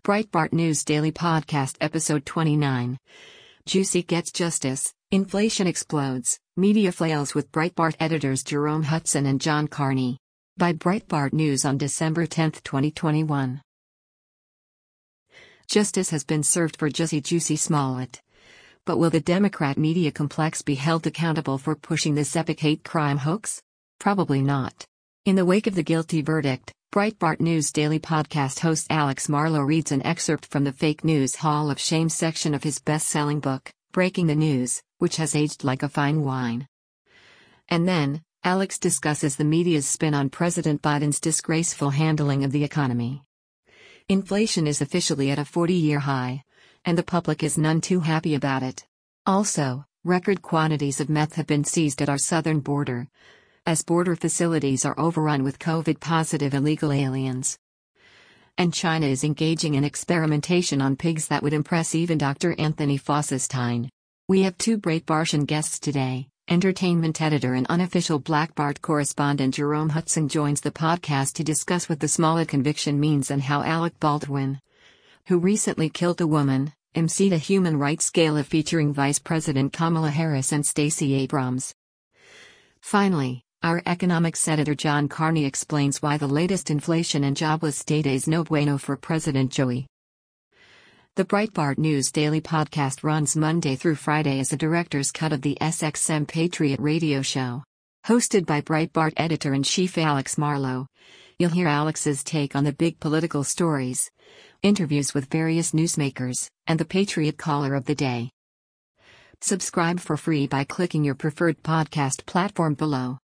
Breitbart News Daily Podcast Episode 29. Juicy gets justice, inflation explodes, media flails with Breitbart editors Jerome Hudson and John Carney. By Breitbart News on December 10, 2021. Justice has been served for Jussie Smollett. But will the Democrat media complex be held accountable for pushing this epic hate crime hoax? Probably not. In the wake of the guilty verdict, Breitbart News Daily Podcast host Alex Marlow reads an excerpt from the Fake News Hall of Shame section of his best-selling book, Breaking the News, which has aged like a fine wine. And then, Alex discusses the media's spin on President Biden's disgraceful handling of the economy. Inflation is officially at a 40-year high, and the public is none too happy about it. Also, record quantities of meth have been seized at our southern border, as border facilities are overrun with COVID-positive illegal aliens. And China is engaging in experimentation on pigs that would impress even Dr. Anthony Fauci. We have two Breitbartian guests today. Entertainment editor and unofficial Black Bart correspondent Jerome Hudson joins the podcast to discuss what the Smollett conviction means and how Alec Baldwin, who recently killed a woman, emceed a human rights gala featuring Vice President Kamala Harris and Stacey Abrams. Finally, our economics editor John Carney explains why the latest inflation and jobless data is no bueno for President Joey. The Breitbart News Daily Podcast runs Monday through Friday as a director's cut of the SXM Patriot radio show. Hosted by Breitbart editor-in-chief Alex Marlow, you'll hear Alex's take on the big political stories, interviews with various newsmakers, and the Patriot Caller of the Day. Subscribe for free by clicking your preferred podcast platform below.